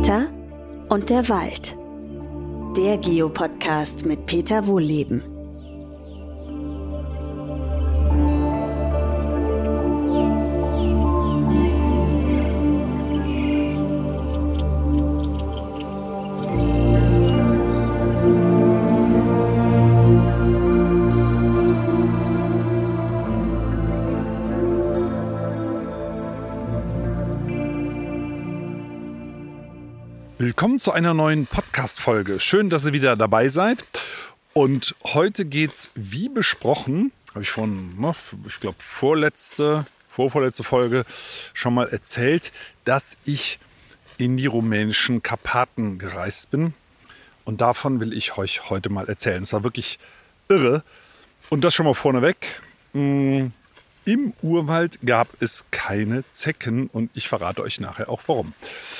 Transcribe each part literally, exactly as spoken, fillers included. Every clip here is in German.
Peter und der Wald. Der Geopodcast mit Peter Wohlleben. Willkommen zu einer neuen Podcast-Folge. Schön, dass ihr wieder dabei seid. Und heute geht's, wie besprochen, habe ich von, ich glaube, vorletzte, vorvorletzte Folge schon mal erzählt, dass ich in die rumänischen Karpaten gereist bin. Und davon will ich euch heute mal erzählen. Es war wirklich irre. Und das schon mal vorneweg. Im Urwald gab es keine Zecken und ich verrate euch nachher auch warum.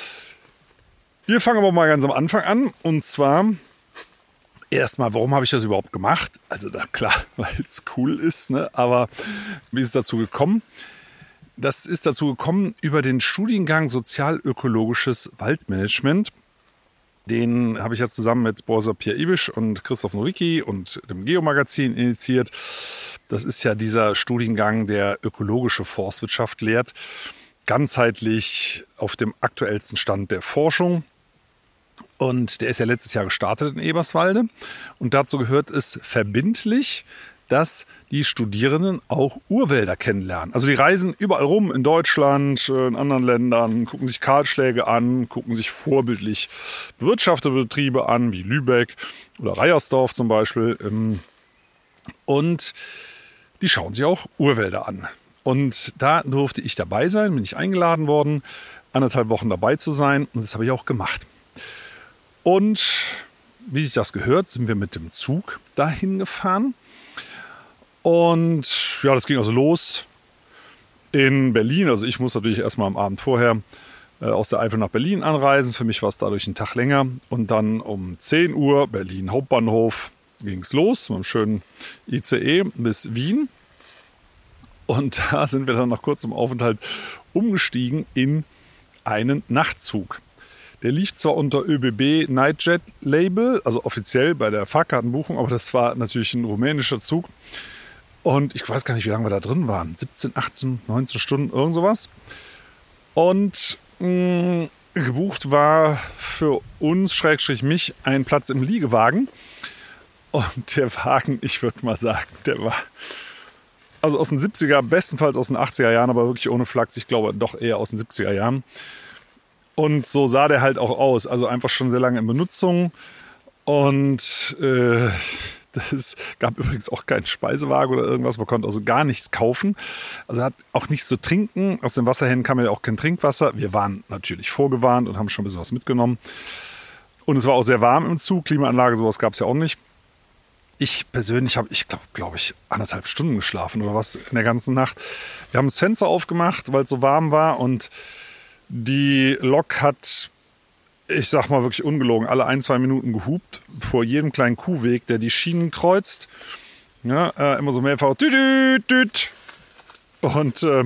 Wir fangen aber mal ganz am Anfang an. Und zwar erstmal, warum habe ich das überhaupt gemacht? Also da klar, weil es cool ist, ne? Aber wie ist es dazu gekommen? Das ist dazu gekommen über den Studiengang Sozialökologisches Waldmanagement. Den habe ich ja zusammen mit Professor Pierre Ibisch und Christoph Nowicki und dem Geomagazin initiiert. Das ist ja dieser Studiengang, der ökologische Forstwirtschaft lehrt. Ganzheitlich auf dem aktuellsten Stand der Forschung. Und der ist ja letztes Jahr gestartet in Eberswalde. Und dazu gehört es verbindlich, dass die Studierenden auch Urwälder kennenlernen. Also die reisen überall rum in Deutschland, in anderen Ländern, gucken sich Kahlschläge an, gucken sich vorbildlich bewirtschaftete Betriebe an, wie Lübeck oder Reiersdorf zum Beispiel. Und die schauen sich auch Urwälder an. Und da durfte ich dabei sein, bin ich eingeladen worden, anderthalb Wochen dabei zu sein. Und das habe ich auch gemacht. Und wie sich das gehört, sind wir mit dem Zug dahin gefahren. Und ja, das ging also los in Berlin. Also ich muss natürlich erstmal am Abend vorher äh, aus der Eifel nach Berlin anreisen. Für mich war es dadurch ein Tag länger. Und dann um zehn Uhr Berlin Hauptbahnhof ging es los mit einem schönen I C E bis Wien. Und da sind wir dann nach kurzem Aufenthalt umgestiegen in einen Nachtzug. Der lief zwar unter ÖBB Nightjet Label, also offiziell bei der Fahrkartenbuchung, aber das war natürlich ein rumänischer Zug. Und ich weiß gar nicht, wie lange wir da drin waren. siebzehn, achtzehn, neunzehn Stunden, irgend sowas. Und mh, gebucht war für uns, Schrägstrich mich, ein Platz im Liegewagen. Und der Wagen, ich würde mal sagen, der war also aus den siebziger, bestenfalls aus den achtziger Jahren, aber wirklich ohne Flachs. Ich glaube doch eher aus den siebziger Jahren. Und so sah der halt auch aus. Also einfach schon sehr lange in Benutzung. Und äh, es gab übrigens auch keinen Speisewagen oder irgendwas. Man konnte also gar nichts kaufen. Also hat auch nichts zu trinken. Aus den Wasserhähnen kam ja auch kein Trinkwasser. Wir waren natürlich vorgewarnt und haben schon ein bisschen was mitgenommen. Und es war auch sehr warm im Zug. Klimaanlage, sowas gab es ja auch nicht. Ich persönlich habe, ich glaube, glaube ich, anderthalb Stunden geschlafen oder was in der ganzen Nacht. Wir haben das Fenster aufgemacht, weil es so warm war und die Lok hat, ich sag mal wirklich ungelogen, alle ein, zwei Minuten gehupt vor jedem kleinen Kuhweg, der die Schienen kreuzt. Ja, äh, immer so mehrfach düt, düt. Und äh,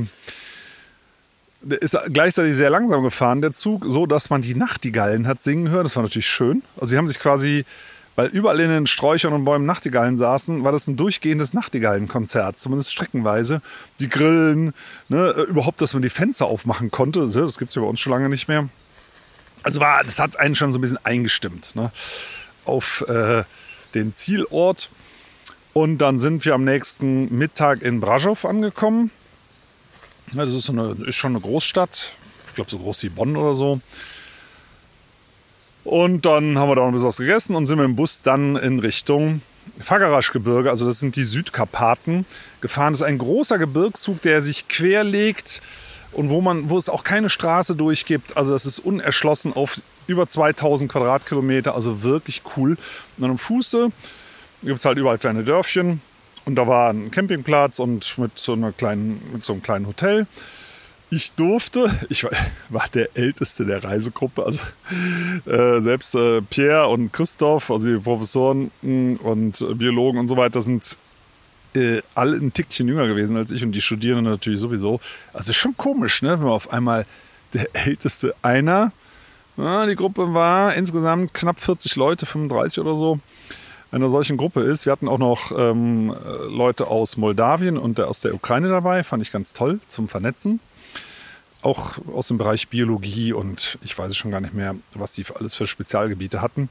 der ist gleichzeitig sehr langsam gefahren, der Zug, so dass man die Nachtigallen hat singen hören. Das war natürlich schön. Also sie haben sich quasi, weil überall in den Sträuchern und Bäumen Nachtigallen saßen, war das ein durchgehendes Nachtigallenkonzert, zumindest streckenweise. Die Grillen, ne, überhaupt, dass man die Fenster aufmachen konnte, das gibt es ja bei uns schon lange nicht mehr. Also war, das hat einen schon so ein bisschen eingestimmt, ne, auf äh, den Zielort. Und dann sind wir am nächsten Mittag in Brașov angekommen. Ja, das ist, so eine, ist schon eine Großstadt, ich glaube so groß wie Bonn oder so. Und dann haben wir da noch ein bisschen was gegessen und sind mit dem Bus dann in Richtung Fagaraschgebirge, also das sind die Südkarpaten, gefahren. Das ist ein großer Gebirgszug, der sich querlegt und wo, man, wo es auch keine Straße durchgibt. Also das ist unerschlossen auf über zweitausend Quadratkilometer, also wirklich cool. Und dann am Fuße gibt es halt überall kleine Dörfchen und da war ein Campingplatz und mit so, einer kleinen, mit so einem kleinen Hotel. Ich durfte, ich war, war der Älteste der Reisegruppe, also äh, selbst äh, Pierre und Christoph, also die Professoren mh, und äh, Biologen und so weiter, sind äh, alle ein Tickchen jünger gewesen als ich und die Studierenden natürlich sowieso. Also ist schon komisch, ne, wenn man auf einmal der Älteste einer Ja, die Gruppe war insgesamt knapp vierzig Leute, fünfunddreißig oder so. In einer solchen Gruppe ist. Wir hatten auch noch ähm, Leute aus Moldawien und aus der Ukraine dabei. Fand ich ganz toll zum Vernetzen. Auch aus dem Bereich Biologie und ich weiß schon gar nicht mehr, was die alles für Spezialgebiete hatten.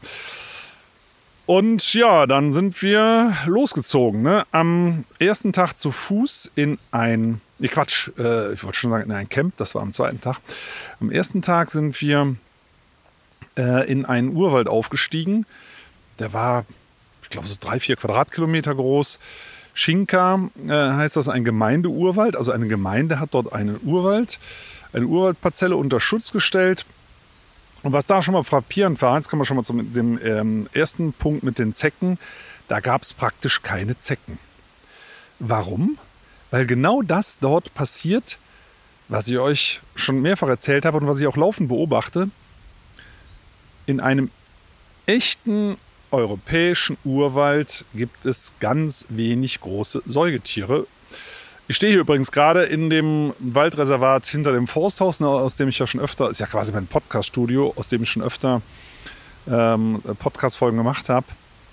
Und ja, dann sind wir losgezogen. Ne? Am ersten Tag zu Fuß in ein, nee, Quatsch, äh, ich wollte schon sagen in ein Camp, das war am zweiten Tag. Am ersten Tag sind wir äh, in einen Urwald aufgestiegen. Der war, ich glaube, so drei, vier Quadratkilometer groß. Schinka äh, heißt das, ein Gemeindeurwald. Also eine Gemeinde hat dort einen Urwald, eine Urwaldparzelle unter Schutz gestellt. Und was da schon mal frappierend war, jetzt kommen wir schon mal zum dem, ähm, ersten Punkt mit den Zecken, da gab es praktisch keine Zecken. Warum? Weil genau das dort passiert, was ich euch schon mehrfach erzählt habe und was ich auch laufend beobachte. In einem echten europäischen Urwald gibt es ganz wenig große Säugetiere. Ich stehe hier übrigens gerade in dem Waldreservat hinter dem Forsthaus, aus dem ich ja schon öfter, ist ja quasi mein Podcast-Studio, aus dem ich schon öfter ähm, Podcast-Folgen gemacht habe.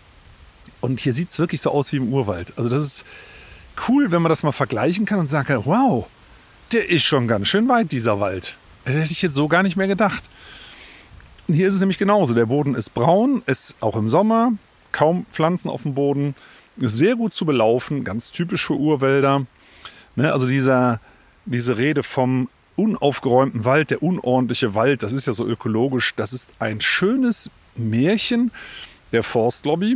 Und hier sieht es wirklich so aus wie im Urwald. Also das ist cool, wenn man das mal vergleichen kann und sagen kann, wow, der ist schon ganz schön weit, dieser Wald. Das hätte ich jetzt so gar nicht mehr gedacht. Und hier ist es nämlich genauso. Der Boden ist braun, ist auch im Sommer, kaum Pflanzen auf dem Boden, ist sehr gut zu belaufen, ganz typisch für Urwälder. Ne, also dieser, diese Rede vom unaufgeräumten Wald, der unordentliche Wald, das ist ja so ökologisch, das ist ein schönes Märchen der Forstlobby.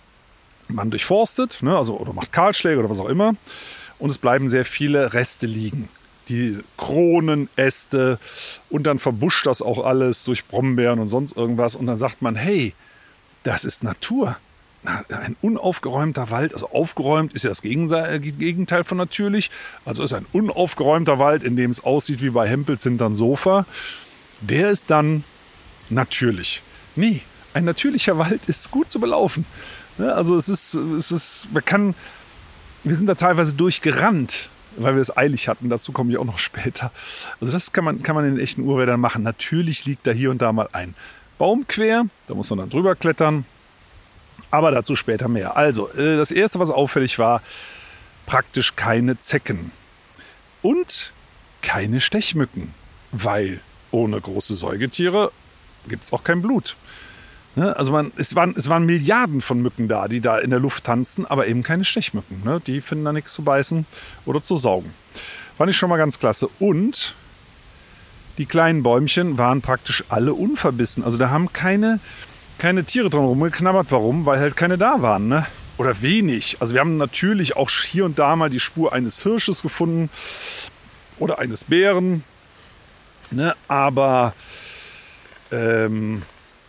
Man durchforstet, ne, also, oder macht Kahlschläge oder was auch immer, und es bleiben sehr viele Reste liegen. Die Kronen, Äste, und dann verbuscht das auch alles durch Brombeeren und sonst irgendwas. Und dann sagt man, hey, das ist Natur. Ein unaufgeräumter Wald, also aufgeräumt ist ja das Gegenteil von natürlich. Also ist ein unaufgeräumter Wald, in dem es aussieht wie bei Hempels hinterm Sofa. Der ist dann natürlich. Nee, ein natürlicher Wald ist gut zu belaufen. Also es ist, es ist, man kann, wir sind da teilweise durchgerannt, weil wir es eilig hatten. Dazu komme ich auch noch später. Also das kann man, kann man in den echten Urwäldern machen. Natürlich liegt da hier und da mal ein Baum quer. Da muss man dann drüber klettern. Aber dazu später mehr. Also, das Erste, was auffällig war, praktisch keine Zecken. Und keine Stechmücken. Weil ohne große Säugetiere gibt es auch kein Blut. Ne? Also man, es, waren, es waren Milliarden von Mücken da, die da in der Luft tanzen, aber eben keine Stechmücken. Ne? Die finden da nichts zu beißen oder zu saugen. Fand ich schon mal ganz klasse. Und die kleinen Bäumchen waren praktisch alle unverbissen. Also da haben keine, keine Tiere dran rumgeknabbert. Warum? Weil halt keine da waren. Ne? Oder wenig. Also wir haben natürlich auch hier und da mal die Spur eines Hirsches gefunden oder eines Bären. Ne? Aber ähm,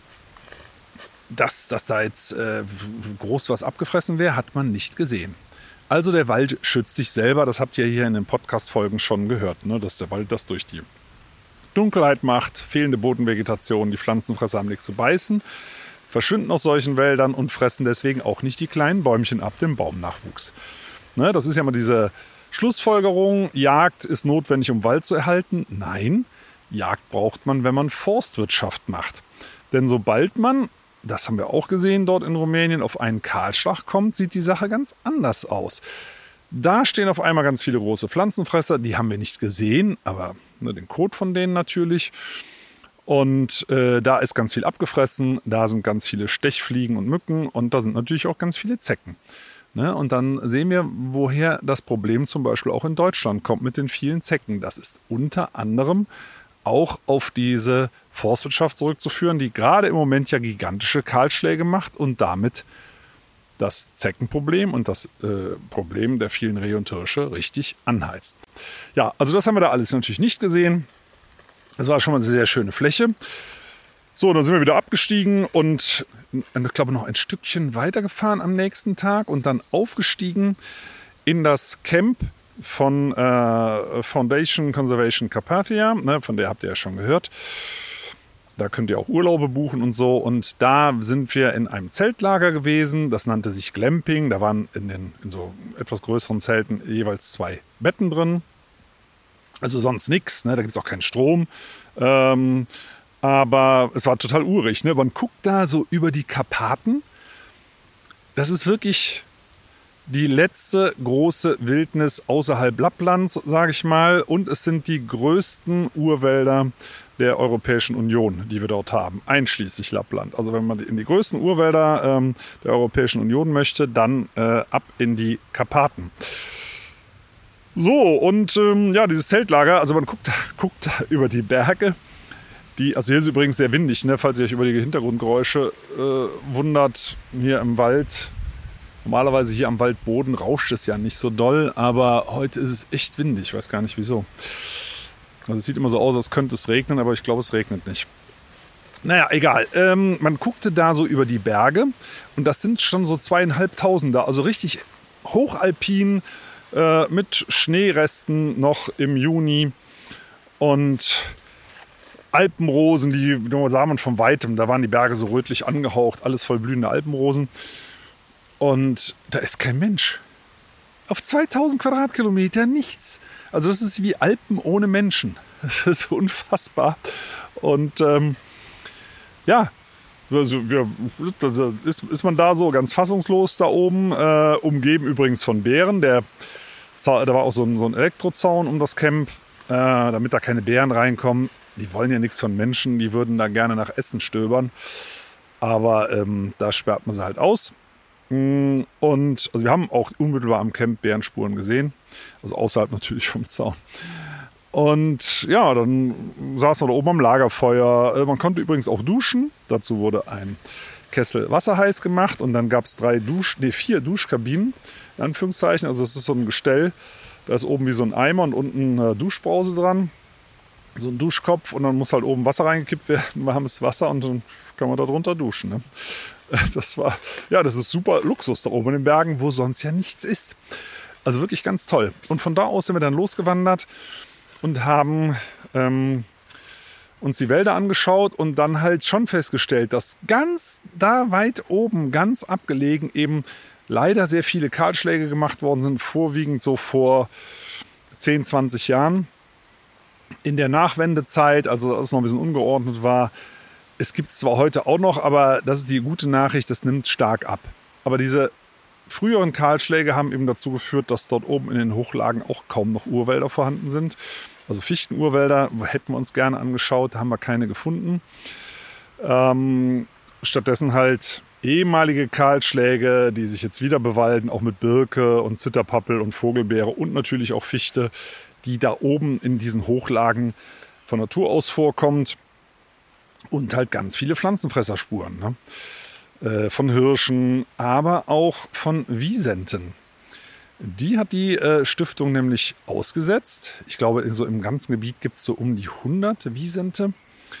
dass, dass da jetzt äh, groß was abgefressen wäre, hat man nicht gesehen. Also der Wald schützt sich selber. Das habt ihr hier in den Podcast-Folgen schon gehört, ne? Dass der Wald das durch die Dunkelheit macht, fehlende Bodenvegetation, die Pflanzenfresser haben nichts zu beißen, verschwinden aus solchen Wäldern und fressen deswegen auch nicht die kleinen Bäumchen ab, dem Baumnachwuchs. Ne? Das ist ja mal diese Schlussfolgerung, Jagd ist notwendig, um Wald zu erhalten. Nein, Jagd braucht man, wenn man Forstwirtschaft macht. Denn sobald man, das haben wir auch gesehen dort in Rumänien, auf einen Kahlschlag kommt, sieht die Sache ganz anders aus. Da stehen auf einmal ganz viele große Pflanzenfresser, die haben wir nicht gesehen, aber ne, den Kot von denen natürlich. Und äh, da ist ganz viel abgefressen, da sind ganz viele Stechfliegen und Mücken und da sind natürlich auch ganz viele Zecken. Ne? Und dann sehen wir, woher das Problem zum Beispiel auch in Deutschland kommt mit den vielen Zecken. Das ist unter anderem auch auf diese Forstwirtschaft zurückzuführen, die gerade im Moment ja gigantische Kahlschläge macht und damit das Zeckenproblem und das äh, Problem der vielen Rehe und Hirsche richtig anheizt. Ja, also das haben wir da alles natürlich nicht gesehen. Das war schon mal eine sehr schöne Fläche. So, dann sind wir wieder abgestiegen und ich glaube noch ein Stückchen weitergefahren am nächsten Tag und dann aufgestiegen in das Camp von äh, Foundation Conservation Carpathia, ne, von der habt ihr ja schon gehört. Da könnt ihr auch Urlaube buchen und so. Und da sind wir in einem Zeltlager gewesen. Das nannte sich Glamping. Da waren in, den, in so etwas größeren Zelten jeweils zwei Betten drin. Also sonst nichts. Ne? Da gibt es auch keinen Strom. Ähm, Aber es war total urig. Ne? Man guckt da so über die Karpaten. Das ist wirklich die letzte große Wildnis außerhalb Lapplands, sage ich mal. Und es sind die größten Urwälder der Europäischen Union, die wir dort haben, einschließlich Lappland. Also wenn man in die größten Urwälder ähm, der Europäischen Union möchte, dann äh, ab in die Karpaten. So, und ähm, ja, dieses Zeltlager, also man guckt, guckt über die Berge. Die, also hier ist übrigens sehr windig, ne, falls ihr euch über die Hintergrundgeräusche äh, wundert. Hier im Wald, normalerweise hier am Waldboden rauscht es ja nicht so doll, aber heute ist es echt windig, ich weiß gar nicht wieso. Also es sieht immer so aus, als könnte es regnen, aber ich glaube, es regnet nicht. Naja, egal. Ähm, man guckte da so über die Berge und das sind schon so zweieinhalbtausender, also richtig hochalpin äh, mit Schneeresten noch im Juni und Alpenrosen, die sah man von Weitem, da waren die Berge so rötlich angehaucht, alles voll blühende Alpenrosen und da ist kein Mensch. Auf zweitausend Quadratkilometer nichts. Also das ist wie Alpen ohne Menschen. Das ist unfassbar. Und ähm, ja, also wir, ist, ist man da so ganz fassungslos da oben, äh, umgeben übrigens von Bären. Der, da war auch so ein, so ein Elektrozaun um das Camp, äh, damit da keine Bären reinkommen. Die wollen ja nichts von Menschen, die würden da gerne nach Essen stöbern. Aber ähm, da sperrt man sie halt aus. Und also wir haben auch unmittelbar am Camp Bärenspuren gesehen, also außerhalb natürlich vom Zaun. Und ja, dann saßen wir da oben am Lagerfeuer. Man konnte übrigens auch duschen. Dazu wurde ein Kessel Wasser heiß gemacht und dann gab es drei Dusch, nee, vier Duschkabinen, in Anführungszeichen. Also es ist so ein Gestell, da ist oben wie so ein Eimer und unten eine Duschbrause dran, so ein Duschkopf und dann muss halt oben Wasser reingekippt werden, warmes Wasser und dann kann man da drunter duschen. Ne? Das war, ja, das ist super Luxus da oben in den Bergen, wo sonst ja nichts ist. Also wirklich ganz toll. Und von da aus sind wir dann losgewandert und haben ähm, uns die Wälder angeschaut und dann halt schon festgestellt, dass ganz da weit oben, ganz abgelegen eben leider sehr viele Kahlschläge gemacht worden sind, vorwiegend so vor zehn, zwanzig Jahren. In der Nachwendezeit, also als es noch ein bisschen ungeordnet war. Es gibt es zwar heute auch noch, aber das ist die gute Nachricht, das nimmt stark ab. Aber diese früheren Kahlschläge haben eben dazu geführt, dass dort oben in den Hochlagen auch kaum noch Urwälder vorhanden sind. Also Fichtenurwälder hätten wir uns gerne angeschaut, haben wir keine gefunden. Ähm, stattdessen halt ehemalige Kahlschläge, die sich jetzt wieder bewalden, auch mit Birke und Zitterpappel und Vogelbeere und natürlich auch Fichte, die da oben in diesen Hochlagen von Natur aus vorkommt. Und halt ganz viele Pflanzenfresserspuren, ne? äh, von Hirschen, aber auch von Wisenten. Die hat die äh, Stiftung nämlich ausgesetzt. Ich glaube, so im ganzen Gebiet gibt es so um die hundert Wisente,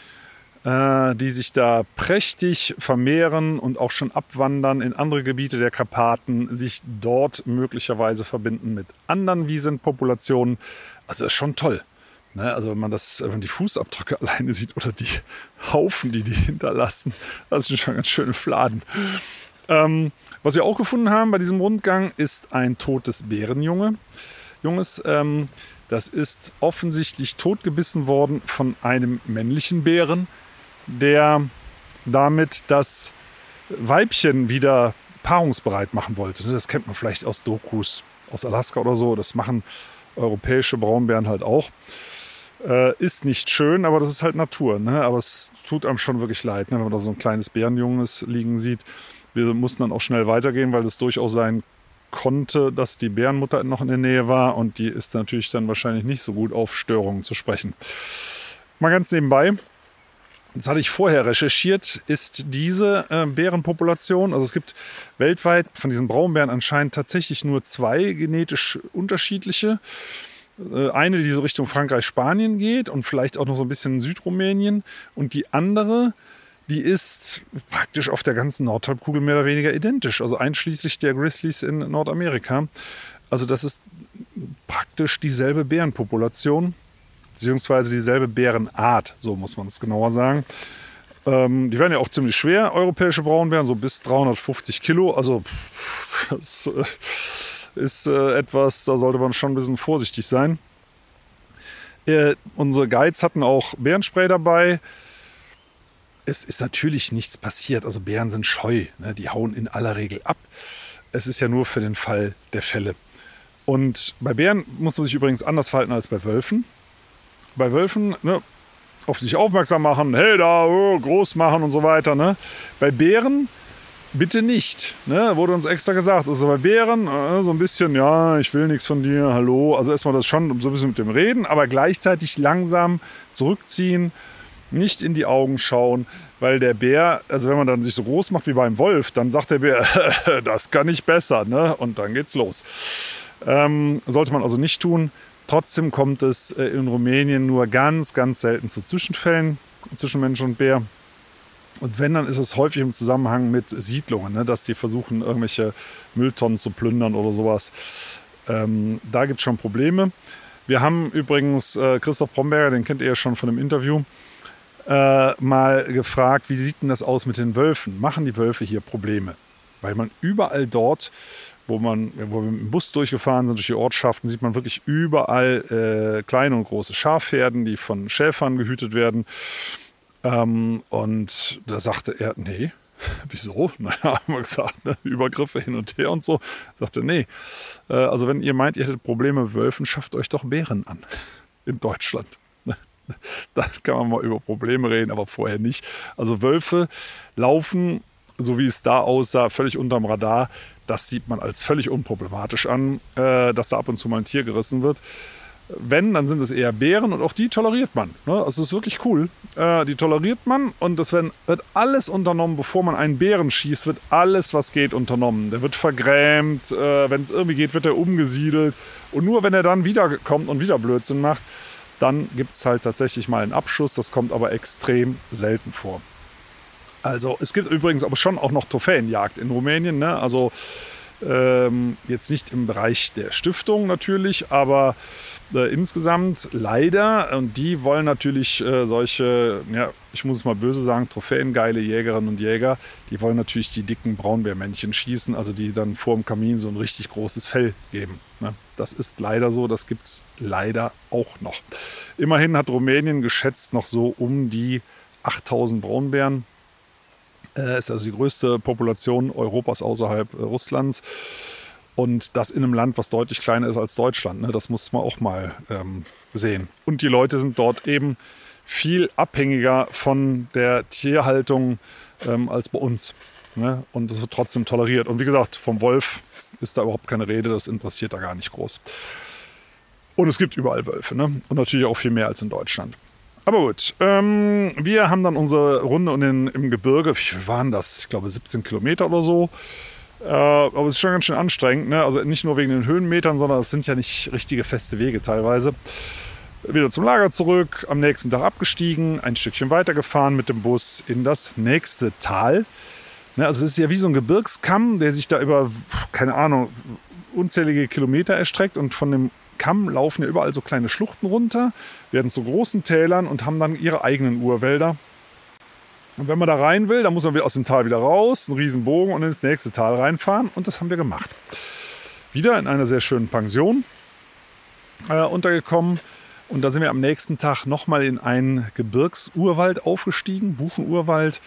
äh, die sich da prächtig vermehren und auch schon abwandern in andere Gebiete der Karpaten, sich dort möglicherweise verbinden mit anderen Wisentpopulationen. Also das ist schon toll. Ne, also wenn man das, wenn man die Fußabdrücke alleine sieht oder die Haufen, die die hinterlassen, das sind schon ganz schöne Fladen. Ähm, was wir auch gefunden haben bei diesem Rundgang ist ein totes Bärenjunge. Junges, ähm, das ist offensichtlich totgebissen worden von einem männlichen Bären, der damit das Weibchen wieder paarungsbereit machen wollte. Das kennt man vielleicht aus Dokus aus Alaska oder so. Das machen europäische Braunbären halt auch. Äh, ist nicht schön, aber das ist halt Natur. Ne? Aber es tut einem schon wirklich leid, ne? Wenn man da so ein kleines Bärenjunges liegen sieht. Wir mussten dann auch schnell weitergehen, weil es durchaus sein konnte, dass die Bärenmutter noch in der Nähe war. Und die ist natürlich dann wahrscheinlich nicht so gut auf Störungen zu sprechen. Mal ganz nebenbei. Das hatte ich vorher recherchiert, ist diese äh, Bärenpopulation, also es gibt weltweit von diesen Braunbären anscheinend tatsächlich nur zwei genetisch unterschiedliche. Äh, eine, die so Richtung Frankreich, Spanien geht und vielleicht auch noch so ein bisschen Südrumänien. Und die andere, die ist praktisch auf der ganzen Nordhalbkugel mehr oder weniger identisch, also einschließlich der Grizzlies in Nordamerika. Also das ist praktisch dieselbe Bärenpopulation. Beziehungsweise dieselbe Bärenart, so muss man es genauer sagen. Ähm, die werden ja auch ziemlich schwer, europäische Braunbären, so bis dreihundertfünfzig Kilo. Also das äh, ist äh, etwas, da sollte man schon ein bisschen vorsichtig sein. Äh, unsere Guides hatten auch Bärenspray dabei. es ist natürlich nichts passiert. Also Bären sind scheu, ne? Die hauen in aller Regel ab. Es ist ja nur für den Fall der Fälle. Und bei Bären muss man sich übrigens anders verhalten als bei Wölfen. Bei Wölfen, ne, auf sich aufmerksam machen, hey da, oh, groß machen und so weiter. Ne? Bei Bären bitte nicht. Ne? Wurde uns extra gesagt. Also bei Bären äh, so ein bisschen, ja, ich will nichts von dir, hallo. Also erstmal das schon so ein bisschen mit dem Reden, aber gleichzeitig langsam zurückziehen, nicht in die Augen schauen, weil der Bär, also wenn man dann sich so groß macht wie beim Wolf, dann sagt der Bär, das kann ich besser, ne? Und dann geht's los. Ähm, sollte man also nicht tun. Trotzdem kommt es äh, in Rumänien nur ganz, ganz selten zu Zwischenfällen zwischen Mensch und Bär. Und wenn, dann ist es häufig im Zusammenhang mit Siedlungen, ne? Dass sie versuchen, irgendwelche Mülltonnen zu plündern oder sowas. Ähm, da gibt es schon Probleme. Wir haben übrigens äh, Christoph Bromberger, den kennt ihr ja schon von dem Interview, Äh, mal gefragt, wie sieht denn das aus mit den Wölfen? Machen die Wölfe hier Probleme? Weil man überall dort, wo, man, wo wir mit dem Bus durchgefahren sind, durch die Ortschaften, sieht man wirklich überall äh, kleine und große Schafherden, die von Schäfern gehütet werden. Ähm, und da sagte er, nee, wieso? Naja, haben wir gesagt, ne? Übergriffe hin und her und so. Sagte, nee, äh, also wenn ihr meint, ihr hättet Probleme mit Wölfen, schafft euch doch Bären an in Deutschland. Da kann man mal über Probleme reden, aber vorher nicht. Also Wölfe laufen, so wie es da aussah, völlig unterm Radar. Das sieht man als völlig unproblematisch an, äh, dass da ab und zu mal ein Tier gerissen wird. Wenn, dann sind es eher Bären und auch die toleriert man. Ne? Also es ist wirklich cool. Äh, die toleriert man und es wird, wird alles unternommen, bevor man einen Bären schießt, wird alles, was geht, unternommen. Der wird vergrämt, äh, wenn es irgendwie geht, wird er umgesiedelt. Und nur wenn er dann wiederkommt und wieder Blödsinn macht, dann gibt es halt tatsächlich mal einen Abschuss. Das kommt aber extrem selten vor. Also es gibt übrigens aber schon auch noch Trophäenjagd in Rumänien. Ne? Also ähm, jetzt nicht im Bereich der Stiftung natürlich, aber äh, insgesamt leider. Und die wollen natürlich äh, solche, ja, ich muss es mal böse sagen, trophäengeile Jägerinnen und Jäger, die wollen natürlich die dicken Braunbärmännchen schießen, also die dann vor dem Kamin so ein richtig großes Fell geben. Ne? Das ist leider so, das gibt es leider auch noch. Immerhin hat Rumänien geschätzt noch so um die achttausend Braunbären. Äh, ist also die größte Population Europas außerhalb äh, Russlands. Und das in einem Land, was deutlich kleiner ist als Deutschland. Ne? Das muss man auch mal ähm, sehen. Und die Leute sind dort eben viel abhängiger von der Tierhaltung ähm, als bei uns. Ne? Und das wird trotzdem toleriert. Und wie gesagt, vom Wolf ist da überhaupt keine Rede. Das interessiert da gar nicht groß. Und es gibt überall Wölfe. Ne? Und natürlich auch viel mehr als in Deutschland. Aber gut, ähm, wir haben dann unsere Runde in, im Gebirge. Wie viel waren das? Ich glaube siebzehn Kilometer oder so. Äh, aber es ist schon ganz schön anstrengend. Ne? Also nicht nur wegen den Höhenmetern, sondern es sind ja nicht richtige feste Wege teilweise. Wieder zum Lager zurück, am nächsten Tag abgestiegen, ein Stückchen weitergefahren mit dem Bus in das nächste Tal. Ne? Also es ist ja wie so ein Gebirgskamm, der sich da über, keine Ahnung, unzählige Kilometer erstreckt. Und von dem Kamm laufen ja überall so kleine Schluchten runter, werden zu großen Tälern und haben dann ihre eigenen Urwälder. Und wenn man da rein will, dann muss man wieder aus dem Tal wieder raus, einen riesen Bogen und ins nächste Tal reinfahren. Und das haben wir gemacht. Wieder in einer sehr schönen Pension äh, untergekommen. Und da sind wir am nächsten Tag nochmal in einen Gebirgsurwald aufgestiegen, Buchenurwald,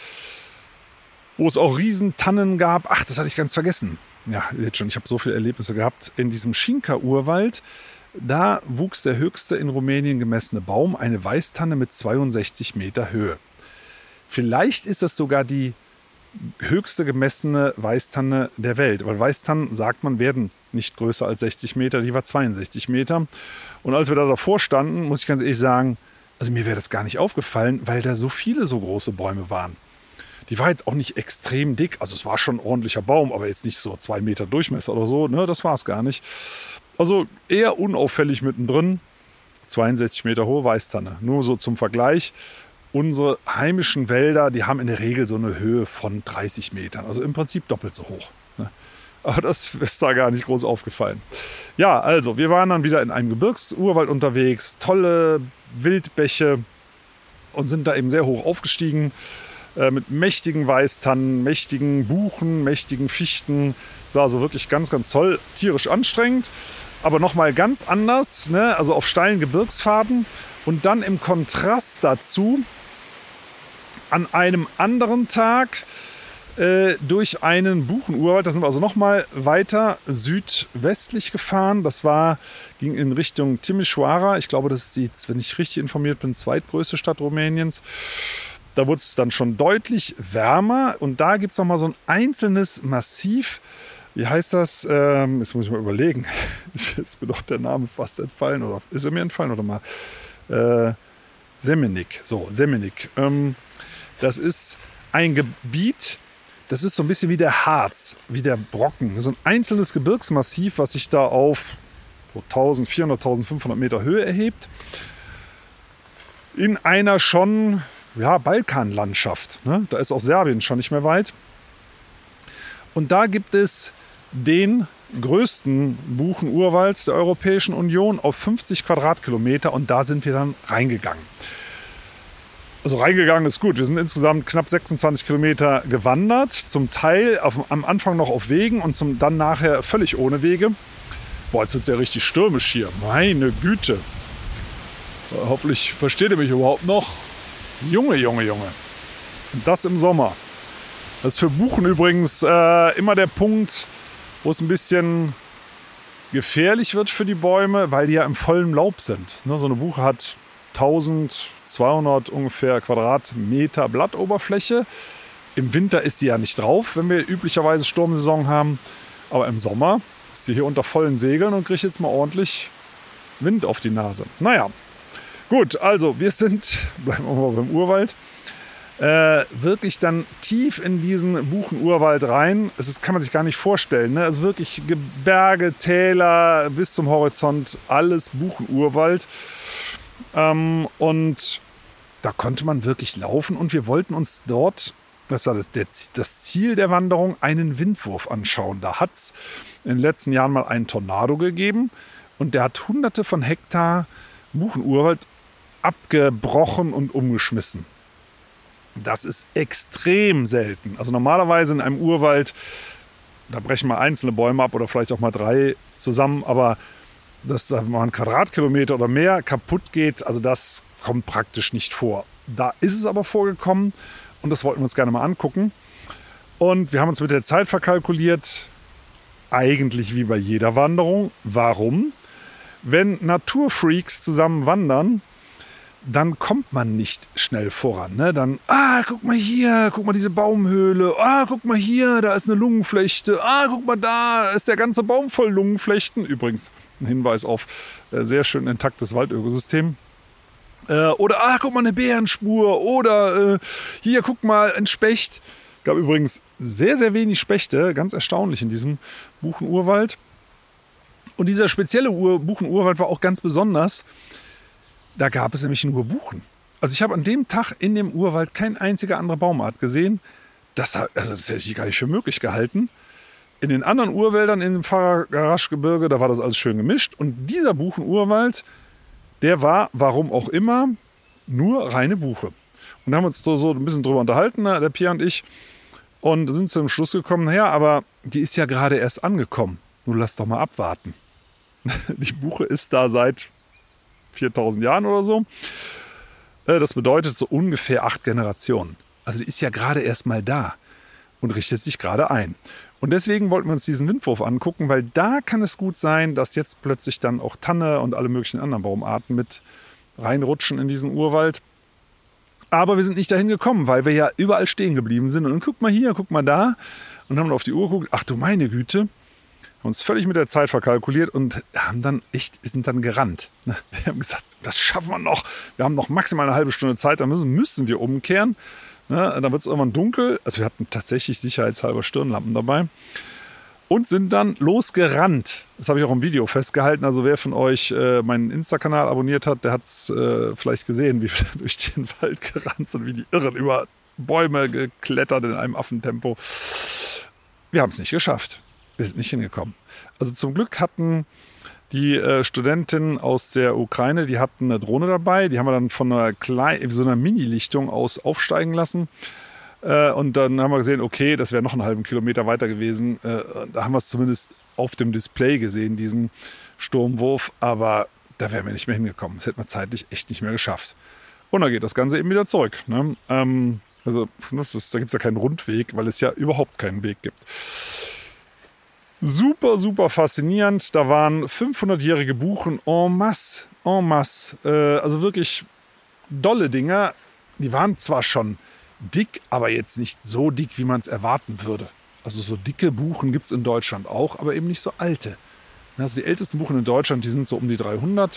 wo es auch Riesentannen gab. Ach, das hatte ich ganz vergessen. Ja, jetzt schon, ich habe so viele Erlebnisse gehabt. In diesem Schinka-Urwald, da wuchs der höchste in Rumänien gemessene Baum, eine Weißtanne mit zweiundsechzig Meter Höhe. Vielleicht ist das sogar die höchste gemessene Weißtanne der Welt. Weil Weißtannen, sagt man, werden nicht größer als sechzig Meter. Die war zweiundsechzig Meter. Und als wir da davor standen, muss ich ganz ehrlich sagen, also mir wäre das gar nicht aufgefallen, weil da so viele so große Bäume waren. Die war jetzt auch nicht extrem dick. Also es war schon ein ordentlicher Baum, aber jetzt nicht so zwei Meter Durchmesser oder so. Ne, das war es gar nicht. Also eher unauffällig mittendrin. zweiundsechzig Meter hohe Weißtanne. Nur so zum Vergleich. Unsere heimischen Wälder, die haben in der Regel so eine Höhe von dreißig Metern. Also im Prinzip doppelt so hoch. Ne? Aber das ist da gar nicht groß aufgefallen. Ja, also wir waren dann wieder in einem Gebirgsurwald unterwegs. Tolle Wildbäche und sind da eben sehr hoch aufgestiegen. Äh, mit mächtigen Weißtannen, mächtigen Buchen, mächtigen Fichten. Es war also wirklich ganz, ganz toll. Tierisch anstrengend, aber nochmal ganz anders. Ne? Also auf steilen Gebirgspfaden. Und dann im Kontrast dazu an einem anderen Tag äh, durch einen Buchenurwald. Da sind wir also nochmal weiter südwestlich gefahren. Das war, ging in Richtung Timișoara. Ich glaube, das ist die, wenn ich richtig informiert bin, zweitgrößte Stadt Rumäniens. Da wurde es dann schon deutlich wärmer. Und da gibt es nochmal so ein einzelnes Massiv. Wie heißt das? Ähm, jetzt muss ich mal überlegen. Jetzt ist mir doch der Name fast entfallen. Oder ist er mir entfallen? Oder mal? Äh, Semenik. So, Semenik. Ähm, das ist ein Gebiet, das ist so ein bisschen wie der Harz, wie der Brocken. So ein einzelnes Gebirgsmassiv, was sich da auf eintausendvierhundert, eintausendfünfhundert Meter Höhe erhebt. In einer schon ja, Balkanlandschaft. Ne? Da ist auch Serbien schon nicht mehr weit. Und da gibt es den größten Buchenurwald der Europäischen Union auf fünfzig Quadratkilometer und da sind wir dann reingegangen. Also reingegangen ist gut. Wir sind insgesamt knapp sechsundzwanzig Kilometer gewandert, zum Teil auf, am Anfang noch auf Wegen und zum, dann nachher völlig ohne Wege. Boah, jetzt wird es ja richtig stürmisch hier. Meine Güte. Hoffentlich versteht ihr mich überhaupt noch. Junge, Junge, Junge. Und das im Sommer. Das ist für Buchen übrigens äh, immer der Punkt, wo es ein bisschen gefährlich wird für die Bäume, weil die ja im vollen Laub sind. Ne, so eine Buche hat eintausendzweihundert ungefähr Quadratmeter Blattoberfläche. Im Winter ist sie ja nicht drauf, wenn wir üblicherweise Sturmsaison haben. Aber im Sommer ist sie hier unter vollen Segeln und kriegt jetzt mal ordentlich Wind auf die Nase. Naja, gut, also wir sind, bleiben wir mal beim Urwald, Äh, wirklich dann tief in diesen Buchenurwald rein. Es ist, kann man sich gar nicht vorstellen. Ne? Also wirklich Berge, Täler bis zum Horizont, alles Buchenurwald. Ähm, und da konnte man wirklich laufen und wir wollten uns dort, das war das, der, das Ziel der Wanderung, einen Windwurf anschauen. Da hat es in den letzten Jahren mal einen Tornado gegeben und der hat hunderte von Hektar Buchenurwald abgebrochen und umgeschmissen. Das ist extrem selten. Also normalerweise in einem Urwald, da brechen mal einzelne Bäume ab oder vielleicht auch mal drei zusammen, aber dass da mal ein Quadratkilometer oder mehr kaputt geht, also das kommt praktisch nicht vor. Da ist es aber vorgekommen und das wollten wir uns gerne mal angucken. Und wir haben uns mit der Zeit verkalkuliert, eigentlich wie bei jeder Wanderung. Warum? Wenn Naturfreaks zusammen wandern, dann kommt man nicht schnell voran. Ne? Dann, ah, guck mal hier, guck mal diese Baumhöhle, ah, guck mal hier, da ist eine Lungenflechte, ah, guck mal da, da ist der ganze Baum voll Lungenflechten. Übrigens ein Hinweis auf äh, sehr schön intaktes Waldökosystem. Äh, oder, ah, guck mal, eine Bärenspur, oder äh, hier, guck mal, ein Specht. Gab übrigens sehr, sehr wenig Spechte, ganz erstaunlich in diesem Buchenurwald. Und dieser spezielle Ur- Buchenurwald war auch ganz besonders. Da gab es nämlich nur Buchen. Also ich habe an dem Tag in dem Urwald keine einzige andere Baumart gesehen. Das, also das hätte ich gar nicht für möglich gehalten. In den anderen Urwäldern in dem Faragarasch-Gebirge, da war das alles schön gemischt. Und dieser Buchenurwald, der war, warum auch immer, nur reine Buche. Und da haben wir uns so, so ein bisschen drüber unterhalten, der Pia und ich. Und sind zu dem Schluss gekommen, naja, aber die ist ja gerade erst angekommen. Nun lass doch mal abwarten. Die Buche ist da seit viertausend Jahren oder so. Das bedeutet so ungefähr acht Generationen. Also die ist ja gerade erst mal da und richtet sich gerade ein. Und deswegen wollten wir uns diesen Windwurf angucken, weil da kann es gut sein, dass jetzt plötzlich dann auch Tanne und alle möglichen anderen Baumarten mit reinrutschen in diesen Urwald. Aber wir sind nicht dahin gekommen, weil wir ja überall stehen geblieben sind. Und guck mal hier, guck mal da. Und haben auf die Uhr geguckt. Ach du meine Güte. Haben uns völlig mit der Zeit verkalkuliert und haben dann echt, sind dann gerannt. Wir haben gesagt, das schaffen wir noch. Wir haben noch maximal eine halbe Stunde Zeit, dann müssen, müssen wir umkehren. Dann wird es irgendwann dunkel. Also wir hatten tatsächlich sicherheitshalber Stirnlampen dabei. Und sind dann losgerannt. Das habe ich auch im Video festgehalten. Also wer von euch äh, meinen Insta-Kanal abonniert hat, der hat es äh, vielleicht gesehen, wie wir durch den Wald gerannt sind, wie die Irren über Bäume geklettert in einem Affentempo. Wir haben es nicht geschafft. Wir sind nicht hingekommen. Also zum Glück hatten die äh, Studentinnen aus der Ukraine, die hatten eine Drohne dabei. Die haben wir dann von einer kleinen, so einer Mini-Lichtung aus aufsteigen lassen. Äh, und dann haben wir gesehen, okay, das wäre noch einen halben Kilometer weiter gewesen. Äh, da haben wir es zumindest auf dem Display gesehen, diesen Sturmwurf. Aber da wären wir nicht mehr hingekommen. Das hätten wir zeitlich echt nicht mehr geschafft. Und dann geht das Ganze eben wieder zurück. Ne? Ähm, Also das ist, da gibt es ja keinen Rundweg, weil es ja überhaupt keinen Weg gibt. Super, super faszinierend. Da waren fünfhundertjährige Buchen en masse, en masse. Äh, also wirklich dolle Dinger. Die waren zwar schon dick, aber jetzt nicht so dick, wie man es erwarten würde. Also so dicke Buchen gibt es in Deutschland auch, aber eben nicht so alte. Also die ältesten Buchen in Deutschland, die sind so um die dreihundert.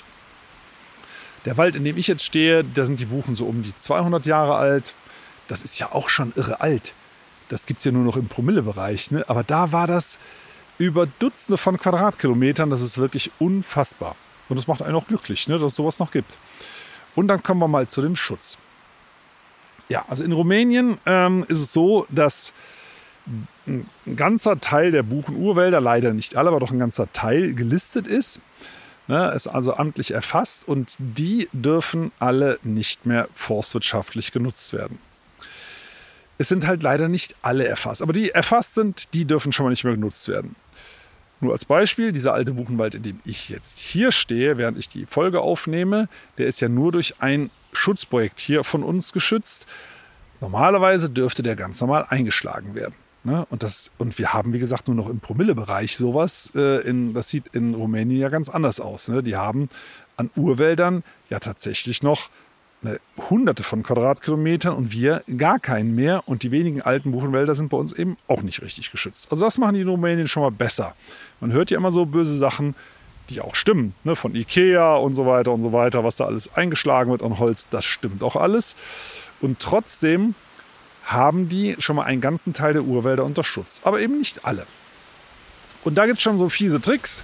Der Wald, in dem ich jetzt stehe, da sind die Buchen so um die zweihundert Jahre alt. Das ist ja auch schon irre alt. Das gibt es ja nur noch im Promillebereich. Ne? Aber da war das über Dutzende von Quadratkilometern. Das ist wirklich unfassbar. Und das macht einen auch glücklich, ne, dass es sowas noch gibt. Und dann kommen wir mal zu dem Schutz. Ja, also in Rumänien ähm, ist es so, dass ein ganzer Teil der Buchenurwälder, leider nicht alle, aber doch ein ganzer Teil gelistet ist. Ne, ist also amtlich erfasst und die dürfen alle nicht mehr forstwirtschaftlich genutzt werden. Es sind halt leider nicht alle erfasst, aber die erfasst sind, die dürfen schon mal nicht mehr genutzt werden. Nur als Beispiel, dieser alte Buchenwald, in dem ich jetzt hier stehe, während ich die Folge aufnehme, der ist ja nur durch ein Schutzprojekt hier von uns geschützt. Normalerweise dürfte der ganz normal eingeschlagen werden. Ne? Und, das, und wir haben, wie gesagt, nur noch im Promillebereich sowas. Äh, in, das sieht in Rumänien ja ganz anders aus. Ne? Die haben an Urwäldern ja tatsächlich noch ne, hunderte von Quadratkilometern und wir gar keinen mehr. Und die wenigen alten Buchenwälder sind bei uns eben auch nicht richtig geschützt. Also das machen die in Rumänien schon mal besser. Man hört ja immer so böse Sachen, die auch stimmen. Ne? Von Ikea und so weiter und so weiter, was da alles eingeschlagen wird an Holz, das stimmt auch alles. Und trotzdem haben die schon mal einen ganzen Teil der Urwälder unter Schutz. Aber eben nicht alle. Und da gibt es schon so fiese Tricks.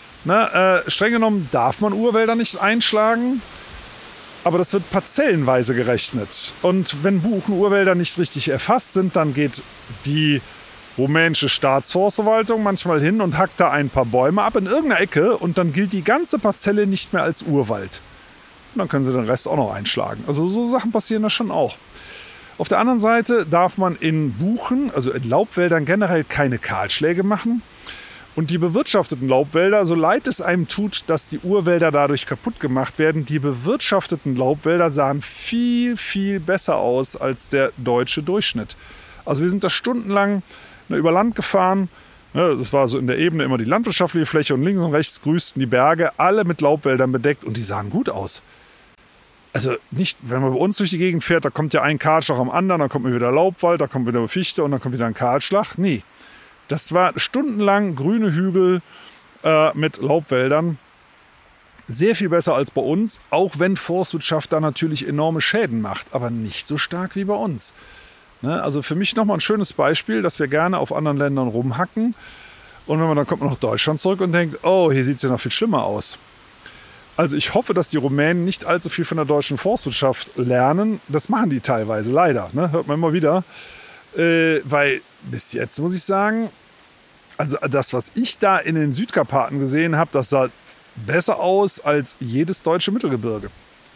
Ne? Äh, streng genommen darf man Urwälder nicht einschlagen, aber das wird parzellenweise gerechnet. Und wenn Buchenurwälder nicht richtig erfasst sind, dann geht die rumänische Staatsforstverwaltung manchmal hin und hackt da ein paar Bäume ab in irgendeiner Ecke und dann gilt die ganze Parzelle nicht mehr als Urwald. Und dann können sie den Rest auch noch einschlagen. Also so Sachen passieren da schon auch. Auf der anderen Seite darf man in Buchen, also in Laubwäldern generell keine Kahlschläge machen. Und die bewirtschafteten Laubwälder, so leid es einem tut, dass die Urwälder dadurch kaputt gemacht werden, die bewirtschafteten Laubwälder sahen viel, viel besser aus als der deutsche Durchschnitt. Also wir sind da stundenlang ne, über Land gefahren. Ne, das war so in der Ebene immer die landwirtschaftliche Fläche und links und rechts grüßten die Berge, alle mit Laubwäldern bedeckt und die sahen gut aus. Also nicht, wenn man bei uns durch die Gegend fährt, da kommt ja ein Kahlschlag am anderen, dann kommt wieder Laubwald, da kommt wieder Fichte und dann kommt wieder ein Kahlschlag. Nee, das war stundenlang grüne Hügel äh, mit Laubwäldern. Sehr viel besser als bei uns, auch wenn Forstwirtschaft da natürlich enorme Schäden macht, aber nicht so stark wie bei uns. Ne? Also für mich nochmal ein schönes Beispiel, dass wir gerne auf anderen Ländern rumhacken. Und wenn man dann kommt man nach Deutschland zurück und denkt, oh, hier sieht es ja noch viel schlimmer aus. Also ich hoffe, dass die Rumänen nicht allzu viel von der deutschen Forstwirtschaft lernen. Das machen die teilweise, leider. Ne? Hört man immer wieder. Äh, weil bis jetzt muss ich sagen, also das, was ich da in den Südkarpaten gesehen habe, das sah besser aus als jedes deutsche Mittelgebirge.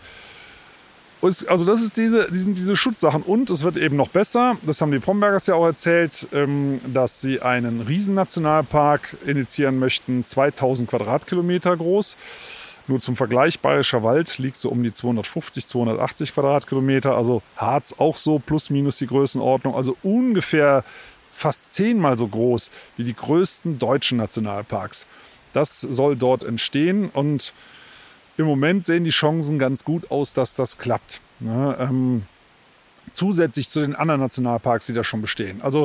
Und also das ist diese, die sind diese Schutzsachen. Und es wird eben noch besser, das haben die Brombergers ja auch erzählt, ähm, dass sie einen Riesennationalpark initiieren möchten, zweitausend Quadratkilometer groß. Nur zum Vergleich, Bayerischer Wald liegt so um die zweihundertfünfzig, zweihundertachtzig Quadratkilometer. Also Harz auch so, plus minus die Größenordnung. Also ungefähr fast zehnmal so groß wie die größten deutschen Nationalparks. Das soll dort entstehen und im Moment sehen die Chancen ganz gut aus, dass das klappt. Ja, ähm, zusätzlich zu den anderen Nationalparks, die da schon bestehen. Also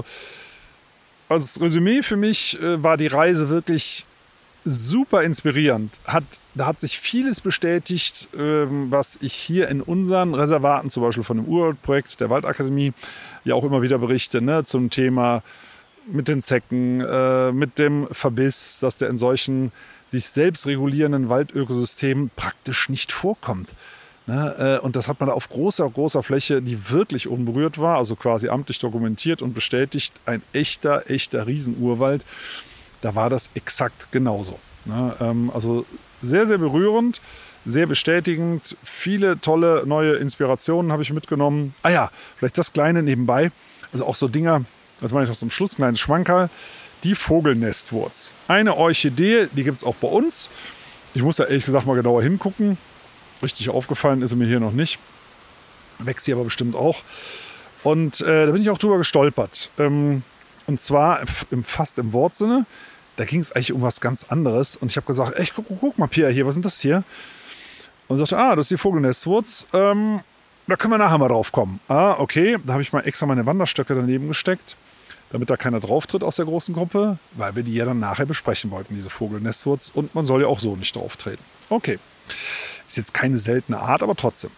als Resümee für mich äh, war die Reise wirklich super inspirierend. Hat, da hat sich vieles bestätigt, ähm, was ich hier in unseren Reservaten, zum Beispiel von dem Urwaldprojekt der Waldakademie, ja auch immer wieder berichte, ne, zum Thema mit den Zecken, äh, mit dem Verbiss, dass der in solchen sich selbst regulierenden Waldökosystemen praktisch nicht vorkommt. Ne, äh, und das hat man da auf großer, großer Fläche, die wirklich unberührt war, also quasi amtlich dokumentiert und bestätigt, ein echter, echter Riesenurwald. Da war das exakt genauso. Ne? Ähm, also sehr, sehr berührend, sehr bestätigend. Viele tolle neue Inspirationen habe ich mitgenommen. Ah ja, vielleicht das Kleine nebenbei. Also auch so Dinger, das meine ich noch zum Schluss, kleines Schmankerl. Die Vogelnestwurz. Eine Orchidee, die gibt es auch bei uns. Ich muss da ehrlich gesagt mal genauer hingucken. Richtig aufgefallen ist sie mir hier noch nicht. Wächst hier aber bestimmt auch. Und äh, da bin ich auch drüber gestolpert. Ähm, und zwar im, fast im Wortsinne. Da ging es eigentlich um was ganz anderes. Und ich habe gesagt, ey, guck, guck mal, Pierre, hier, was ist denn das hier? Und ich dachte, ah, das ist die Vogelnestwurz. Ähm, da können wir nachher mal drauf kommen. Ah, okay. Da habe ich mal extra meine Wanderstöcke daneben gesteckt, damit da keiner drauf tritt aus der großen Gruppe, weil wir die ja dann nachher besprechen wollten, diese Vogelnestwurz. Und man soll ja auch so nicht drauf treten. Okay. Ist jetzt keine seltene Art, aber trotzdem.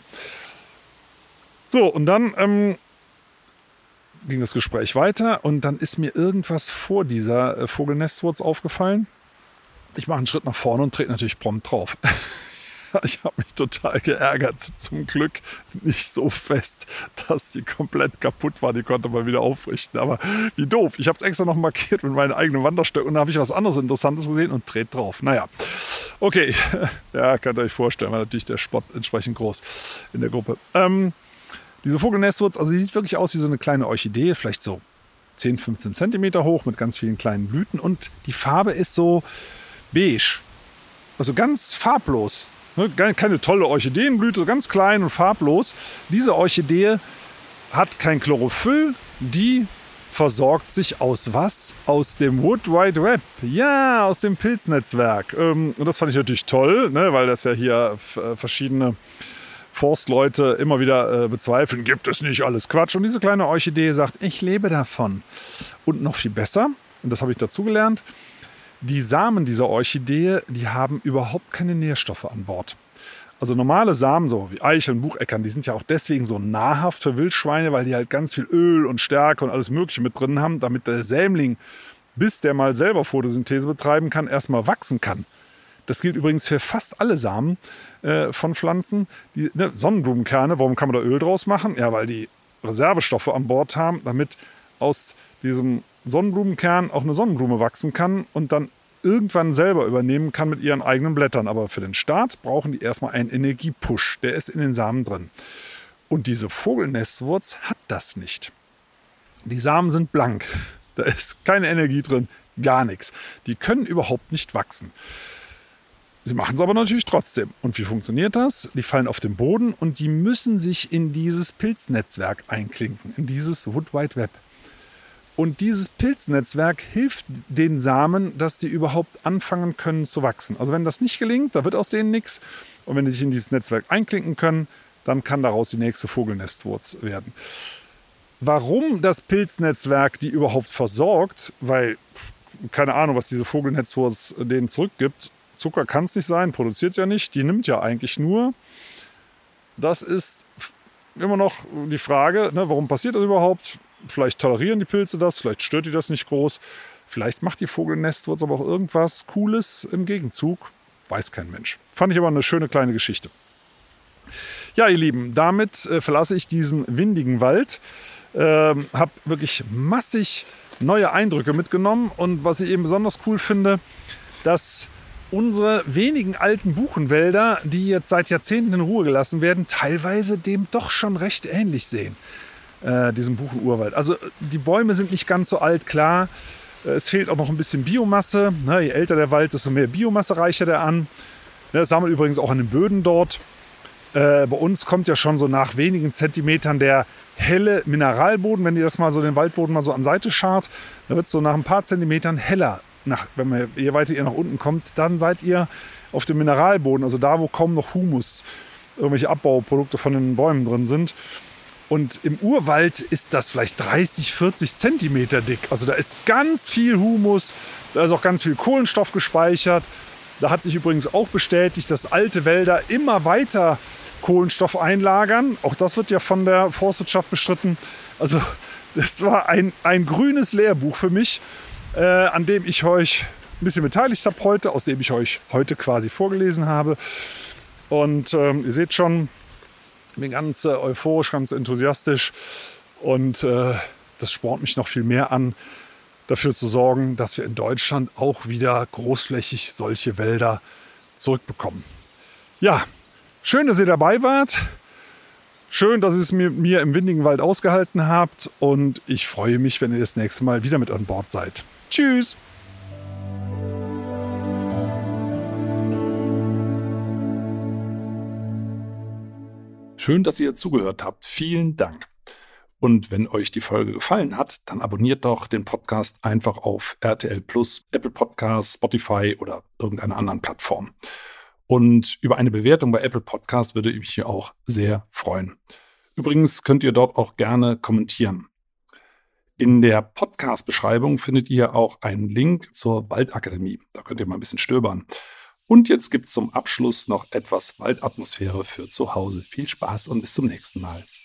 So, und dann ähm, ging das Gespräch weiter und dann ist mir irgendwas vor dieser äh, Vogelnestwurz aufgefallen. Ich mache einen Schritt nach vorne und trete natürlich prompt drauf. Ich habe mich total geärgert. Zum Glück nicht so fest, dass die komplett kaputt war. Die konnte man wieder aufrichten. Aber wie doof. Ich habe es extra noch markiert mit meinen eigenen Wanderstöcken und da habe ich was anderes Interessantes gesehen und dreht drauf. Naja, okay. Ja, könnt ihr euch vorstellen, war natürlich der Spott entsprechend groß in der Gruppe. Ähm, diese Vogelnestwurz, also die sieht wirklich aus wie so eine kleine Orchidee, vielleicht so zehn, fünfzehn Zentimeter hoch mit ganz vielen kleinen Blüten und die Farbe ist so beige. Also ganz farblos. Keine tolle Orchideenblüte, ganz klein und farblos. Diese Orchidee hat kein Chlorophyll. Die versorgt sich aus was? Aus dem Wood Wide Web. Ja, aus dem Pilznetzwerk. Und das fand ich natürlich toll, ne, weil das ja hier verschiedene Forstleute immer wieder bezweifeln. Gibt es nicht, alles Quatsch. Und diese kleine Orchidee sagt, ich lebe davon. Und noch viel besser, und das habe ich dazugelernt, die Samen dieser Orchidee, die haben überhaupt keine Nährstoffe an Bord. Also normale Samen, so wie Eicheln, Bucheckern, die sind ja auch deswegen so nahrhaft für Wildschweine, weil die halt ganz viel Öl und Stärke und alles Mögliche mit drin haben, damit der Sämling, bis der mal selber Photosynthese betreiben kann, erstmal wachsen kann. Das gilt übrigens für fast alle Samen äh, von Pflanzen. Die, ne, Sonnenblumenkerne, warum kann man da Öl draus machen? Ja, weil die Reservestoffe an Bord haben, damit aus diesem Sonnenblumenkern auch eine Sonnenblume wachsen kann und dann irgendwann selber übernehmen kann mit ihren eigenen Blättern. Aber für den Start brauchen die erstmal einen Energiepush. Der ist in den Samen drin. Und diese Vogelnestwurz hat das nicht. Die Samen sind blank. Da ist keine Energie drin, gar nichts. Die können überhaupt nicht wachsen. Sie machen es aber natürlich trotzdem. Und wie funktioniert das? Die fallen auf den Boden und die müssen sich in dieses Pilznetzwerk einklinken, in dieses Wood Wide Web. Und dieses Pilznetzwerk hilft den Samen, dass die überhaupt anfangen können zu wachsen. Also wenn das nicht gelingt, da wird aus denen nichts. Und wenn die sich in dieses Netzwerk einklinken können, dann kann daraus die nächste Vogelnestwurz werden. Warum das Pilznetzwerk die überhaupt versorgt, weil keine Ahnung, was diese Vogelnestwurz denen zurückgibt. Zucker kann es nicht sein, produziert ja nicht. Die nimmt ja eigentlich nur. Das ist immer noch die Frage, ne, warum passiert das überhaupt? Vielleicht tolerieren die Pilze das, vielleicht stört die das nicht groß. Vielleicht macht die Vogelnestwurz aber auch irgendwas Cooles im Gegenzug. Weiß kein Mensch. Fand ich aber eine schöne kleine Geschichte. Ja, ihr Lieben, damit äh, verlasse ich diesen windigen Wald. Ähm, habe wirklich massig neue Eindrücke mitgenommen. Und was ich eben besonders cool finde, dass unsere wenigen alten Buchenwälder, die jetzt seit Jahrzehnten in Ruhe gelassen werden, teilweise dem doch schon recht ähnlich sehen. Äh, diesem Buchenurwald. Also die Bäume sind nicht ganz so alt, klar. Äh, es fehlt auch noch ein bisschen Biomasse. Ne, je älter der Wald, desto mehr Biomasse reicht er an. Ne, das sammelt übrigens auch an den Böden dort. Äh, bei uns kommt ja schon so nach wenigen Zentimetern der helle Mineralboden. Wenn ihr das mal so den Waldboden mal so an Seite schart, dann wird es so nach ein paar Zentimetern heller. Nach, wenn man, je weiter ihr nach unten kommt, dann seid ihr auf dem Mineralboden, also da, wo kaum noch Humus, irgendwelche Abbauprodukte von den Bäumen drin sind. Und im Urwald ist das vielleicht dreißig, vierzig Zentimeter dick. Also da ist ganz viel Humus, da ist auch ganz viel Kohlenstoff gespeichert. Da hat sich übrigens auch bestätigt, dass alte Wälder immer weiter Kohlenstoff einlagern. Auch das wird ja von der Forstwirtschaft bestritten. Also das war ein, ein grünes Lehrbuch für mich, äh, an dem ich euch ein bisschen beteiligt habe heute, aus dem ich euch heute quasi vorgelesen habe. Und ähm, ihr seht schon, ich bin ganz äh, euphorisch, ganz enthusiastisch und äh, das spornt mich noch viel mehr an, dafür zu sorgen, dass wir in Deutschland auch wieder großflächig solche Wälder zurückbekommen. Ja, schön, dass ihr dabei wart. Schön, dass ihr es mit mir im windigen Wald ausgehalten habt und ich freue mich, wenn ihr das nächste Mal wieder mit an Bord seid. Tschüss! Schön, dass ihr zugehört habt. Vielen Dank. Und wenn euch die Folge gefallen hat, dann abonniert doch den Podcast einfach auf R T L Plus, Apple Podcasts, Spotify oder irgendeiner anderen Plattform. Und über eine Bewertung bei Apple Podcast würde ich mich auch sehr freuen. Übrigens könnt ihr dort auch gerne kommentieren. In der Podcast-Beschreibung findet ihr auch einen Link zur Waldakademie. Da könnt ihr mal ein bisschen stöbern. Und jetzt gibt es zum Abschluss noch etwas Waldatmosphäre für zu Hause. Viel Spaß und bis zum nächsten Mal.